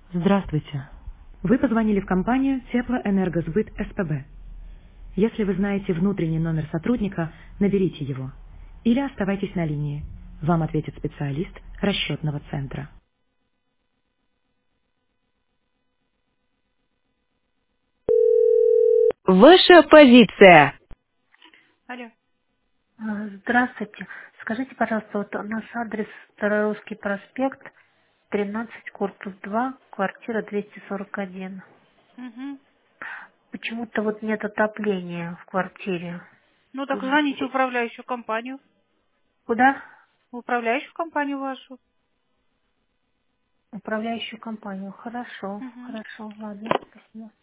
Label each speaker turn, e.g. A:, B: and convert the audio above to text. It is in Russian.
A: Здравствуйте. Вы позвонили в компанию Теплоэнергосбыт СПБ. Если вы знаете внутренний номер сотрудника, наберите его. Или оставайтесь на линии. Вам ответит специалист расчетного центра. Ваша позиция. Алло.
B: Здравствуйте. Скажите, пожалуйста, вот наш адрес Старорусский проспект, 13, корпус 2, квартира 241.
A: Мгм.
B: Почему-то вот нет отопления в квартире.
A: Ну так звоните в управляющую компанию.
B: Куда?
A: В управляющую компанию вашу.
B: Управляющую компанию. Хорошо,
A: Мгм.
B: хорошо, ладно, спасибо.